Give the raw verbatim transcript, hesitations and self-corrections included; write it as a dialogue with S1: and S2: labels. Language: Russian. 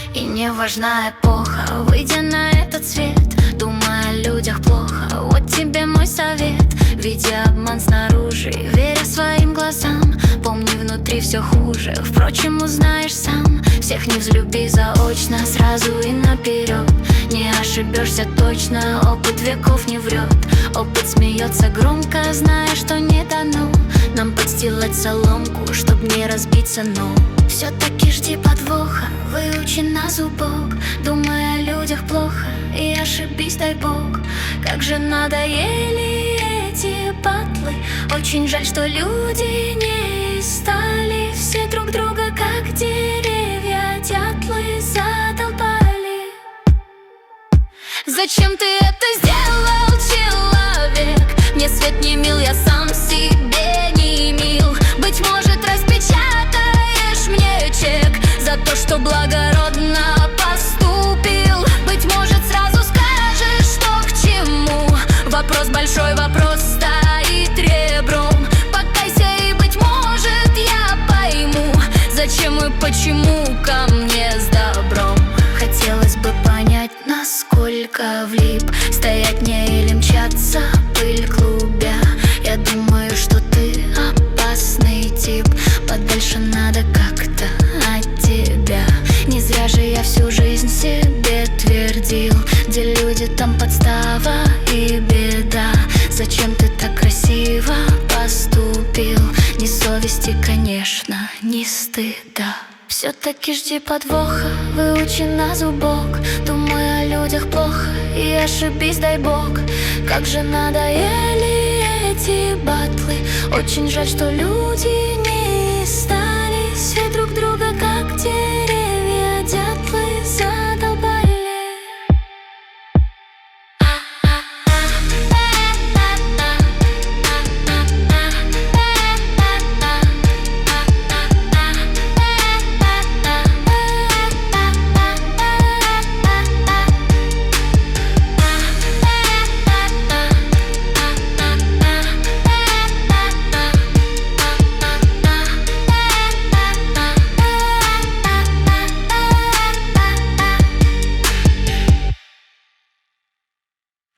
S1: И не важна эпоха, выйдя на этот свет, думая о людях плохо, вот тебе мой совет. Видя обман снаружи, веря своим глазам, помни, внутри все хуже, впрочем, узнаешь сам. Всех не взлюби заочно, сразу и наперед. Не ошибешься точно, опыт веков не врет. Опыт смеется громко, зная, что не дано нам подстилать соломку, чтоб не разбиться, но все-таки жди подвоха, выучи на зубок. Думая о людях плохо, и ошибись, дай бог. Как же надоели эти батлы, очень жаль, что люди не стали все друг друга, как деревья, дятлы задолбали. Зачем ты это сделал, человек? Мне свет не мил, я сам себе не мил. Быть может, распечатаешь мне чек за то, что благородно поступил. Быть может, сразу скажешь, что к чему. Вопрос большой, вопрос стоит ребром. Покайся, и, быть может, я пойму, зачем и почему ко мне с добром. Хотелось бы понять, насколько влип, стоять мне или мчаться, пыль клубя. Я думаю, что ты опасный тип, подальше надо как-то от тебя. Не зря же я всю жизнь себе твердил, где люди, там подстава и беда. Зачем ты так красиво поступил? Ни совести, конечно, ни стыда. Все-таки жди подвоха, выучи на зубок. Думай о людях плохо, и ошибись, дай бог. Как же надоели эти батлы, очень жаль, что люди не стали все друг друга, как